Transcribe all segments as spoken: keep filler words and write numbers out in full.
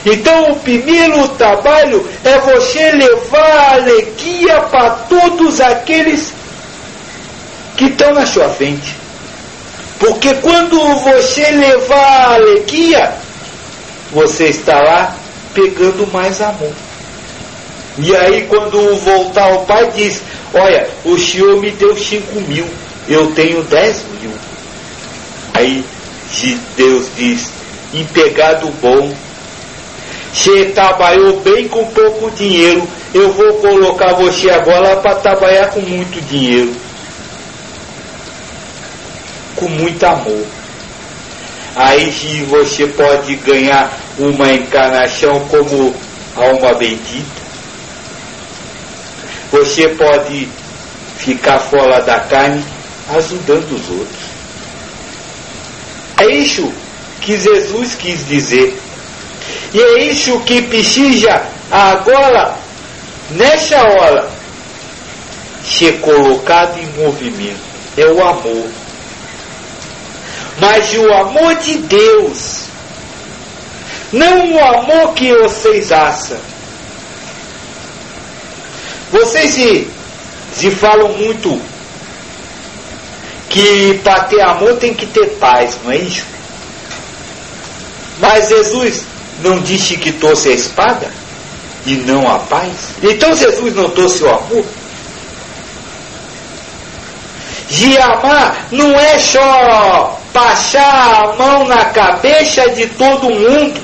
Então o primeiro trabalho é você levar alegria para todos aqueles que estão na sua frente. Porque quando você levar alegria, você está lá pegando mais amor. E aí quando voltar o pai diz, olha, o senhor me deu cinco mil, eu tenho dez mil. Aí Deus diz, empregado bom, você trabalhou bem com pouco dinheiro, eu vou colocar você agora para trabalhar com muito dinheiro. Com muito amor. Aí você pode ganhar uma encarnação como alma bendita. Você pode ficar fora da carne ajudando os outros. É isso que Jesus quis dizer. E é isso que precisa agora, nessa hora, ser colocado em movimento. É o amor. Mas o amor de Deus, não o amor que vocês acham. Vocês se, se falam muito que para ter amor tem que ter paz, não é isso? Mas Jesus não disse que trouxe a espada e não a paz? Então Jesus não trouxe o amor? De amar não é só passar a mão na cabeça de todo mundo.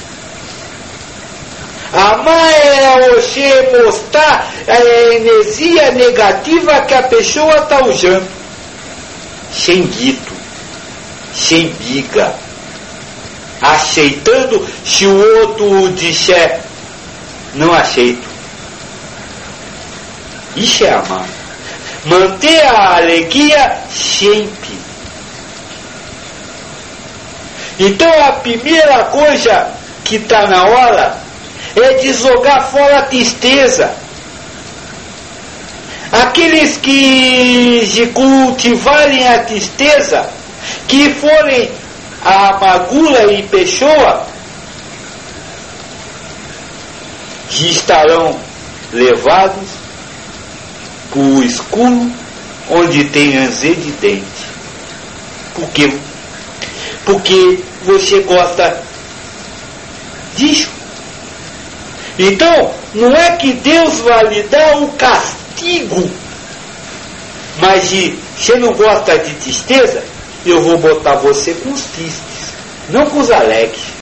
Amar é você mostrar a energia negativa que a pessoa está usando. Sem dito, sem briga. Aceitando se o outro disser, não aceito. Isso é amar. Manter a alegria sempre. Então a primeira coisa que está na hora é de jogar fora a tristeza. Aqueles que cultivarem a tristeza, que forem a amargura em pessoa, que estarão levados para o escuro onde tem ranger de dente. Por quê? Porque você gosta disso. Então, não é que Deus vai lhe dar um castigo, mas de, você não gosta de tristeza, eu vou botar você com os tristes, não com os alegres.